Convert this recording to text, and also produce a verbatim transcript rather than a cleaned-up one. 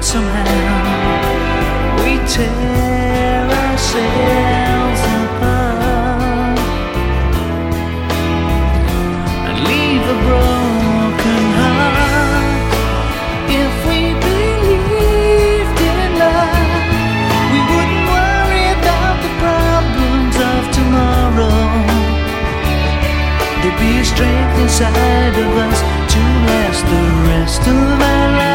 somehow we tear ourselves apart and leave a broken heart. If we believed in love, we wouldn't worry about the problems of tomorrow. There'd be a strength inside of us to last the rest of our lives.